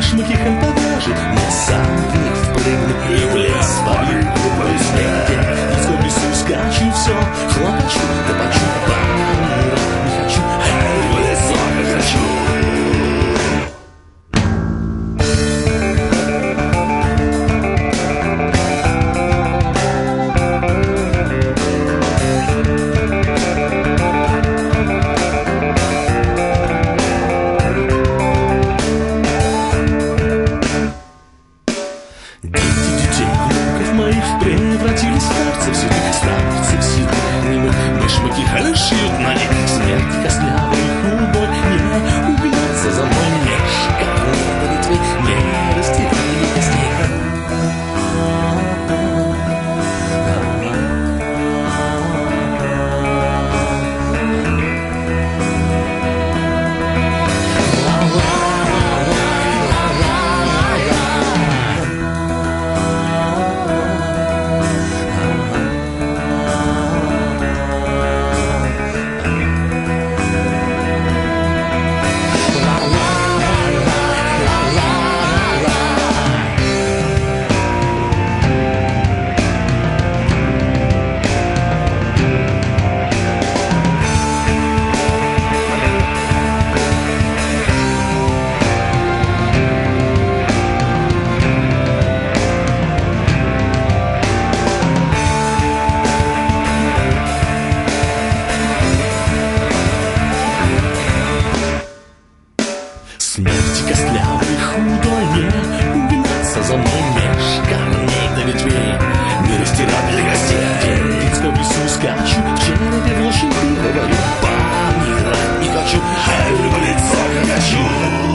вышмыки хальтоважи, но сам в них впрыгну и в лес побегу снег. И в лесу скачу, все хлопочу, да почему помира не хочу, эй, в лесок хочу. Превратились в старцев седых, старцев седых немых. Мышмаки шьют на них, смерть костлявый худой не угнется за мной меж корней ветвей, не растеряли костей. Смерти костлявый худой не угнаться за мной меж корней до ветвей, не растирать для гостей. В лесу скачу, в черепе в лошади говорю, помирать не хочу, эй, в лицо хочу.